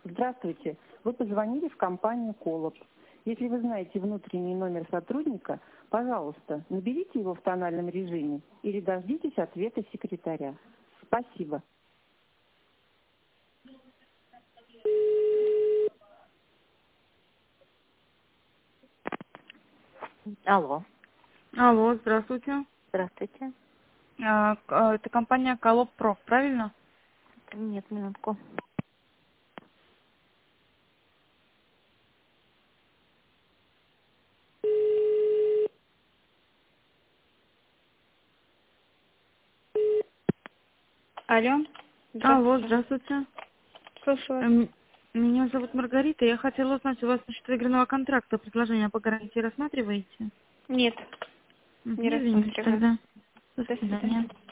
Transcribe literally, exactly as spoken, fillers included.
Здравствуйте. Вы позвонили в компанию «Колоб». Если вы знаете внутренний номер сотрудника, пожалуйста, наберите его в тональном режиме или дождитесь ответа секретаря. Спасибо. Алло. Алло, здравствуйте. Здравствуйте. А, к- а, Это компания Колоб Проф, правильно? Нет, минутку. Алло, Алло, здравствуйте. здравствуйте. Слушаю вас. Эм, Меня зовут Маргарита. Я хотела узнать, у вас насчет игрального контракта предложение по гарантии рассматриваете? Нет, Мгм, не Извините рассматриваю. тогда. До До свидания. свидания.